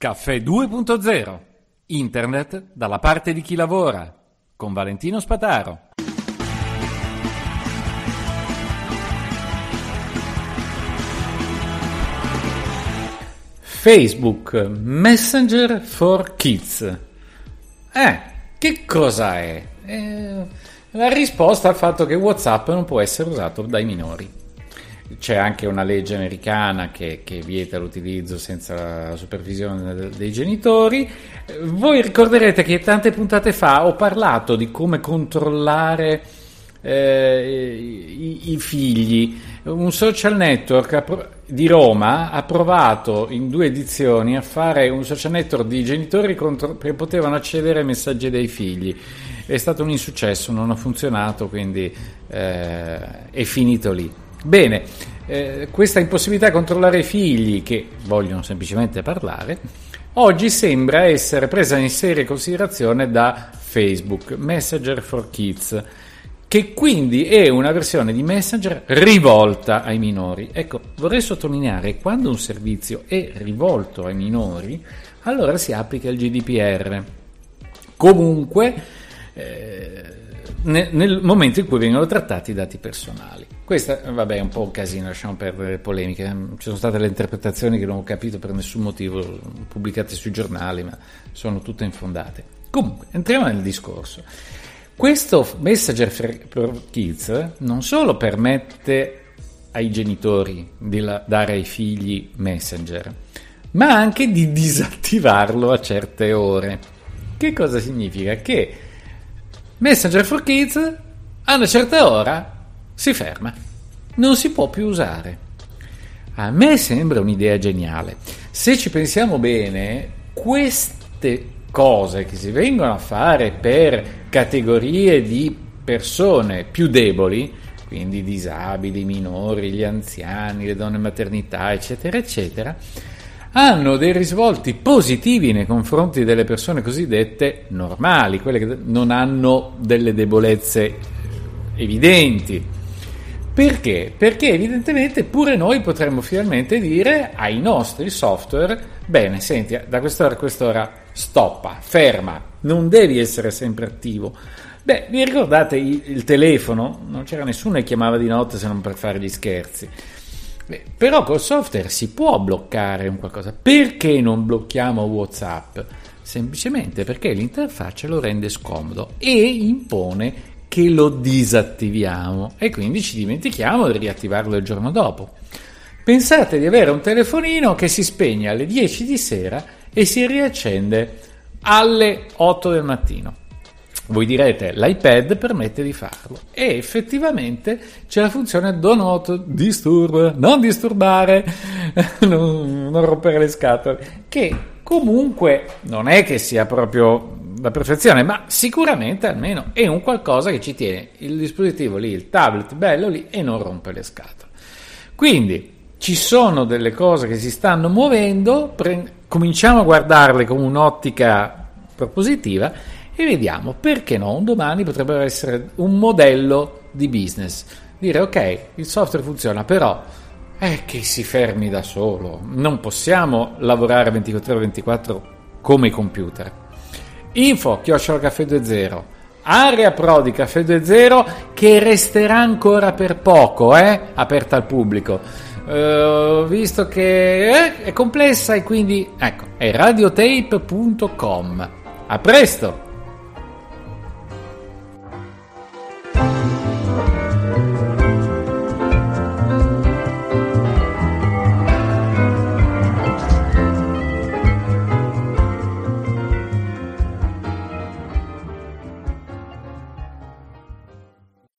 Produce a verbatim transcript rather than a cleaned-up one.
Caffè due punto zero. Internet dalla parte di chi lavora. Con Valentino Spataro. Facebook Messenger for Kids. Eh, che cosa è? Eh, la risposta al fatto che WhatsApp non può essere usato dai minori. C'è anche una legge americana che, che vieta l'utilizzo senza la supervisione dei genitori. Voi ricorderete che tante puntate fa ho parlato di come controllare eh, i, i figli. Un social network di Roma ha provato in due edizioni a fare un social network di genitori contro, che potevano accedere ai messaggi dei figli. È stato un insuccesso, non ha funzionato, quindi eh, è finito lì. Bene, eh, questa impossibilità di controllare i figli che vogliono semplicemente parlare, oggi sembra essere presa in seria considerazione da Facebook, Messenger for Kids, che quindi è una versione di Messenger rivolta ai minori. Ecco, vorrei sottolineare che quando un servizio è rivolto ai minori, allora si applica il G D P R. Comunque, eh, nel momento in cui vengono trattati i dati personali. Questa, vabbè, è un po' un casino, lasciamo perdere le polemiche. Ci sono state le interpretazioni che non ho capito per nessun motivo, pubblicate sui giornali, ma sono tutte infondate. Comunque, entriamo nel discorso. Questo Messenger for Kids non solo permette ai genitori di la, dare ai figli Messenger, ma anche di disattivarlo a certe ore. Che cosa significa? Che Messenger for Kids a una certa ora si ferma, non si può più usare. A me sembra un'idea geniale. Se ci pensiamo bene, queste cose che si vengono a fare per categorie di persone più deboli, quindi disabili, minori, gli anziani, le donne in maternità, eccetera, eccetera, hanno dei risvolti positivi nei confronti delle persone cosiddette normali, quelle che non hanno delle debolezze evidenti. Perché? Perché evidentemente pure noi potremmo finalmente dire ai nostri software: bene, senti, da quest'ora a quest'ora stoppa, ferma, non devi essere sempre attivo. Beh, vi ricordate il, il telefono? Non c'era nessuno che chiamava di notte se non per fare gli scherzi. Beh, però col software si può bloccare un qualcosa. Perché non blocchiamo WhatsApp? Semplicemente perché l'interfaccia lo rende scomodo e impone che lo disattiviamo e quindi ci dimentichiamo di riattivarlo il giorno dopo. Pensate di avere un telefonino che si spegne alle dieci di sera e si riaccende alle otto del mattino. Voi direte, l'iPad permette di farlo, e effettivamente c'è la funzione do not disturb, non disturbare, non, non rompere le scatole, che comunque non è che sia proprio la perfezione, ma sicuramente almeno è un qualcosa che ci tiene il dispositivo lì, il tablet bello lì, e non rompe le scatole. Quindi ci sono delle cose che si stanno muovendo, pre- cominciamo a guardarle con un'ottica propositiva e vediamo, perché no, un domani potrebbe essere un modello di business, dire ok, il software funziona, però è che si fermi da solo, non possiamo lavorare ventiquattro ore ventiquattro come i computer. Info chiocciola caffè due zero, area pro di Caffè due zero, che resterà ancora per poco, eh, aperta al pubblico, uh, visto che eh, è complessa, e quindi ecco, è radiotape punto com. A presto!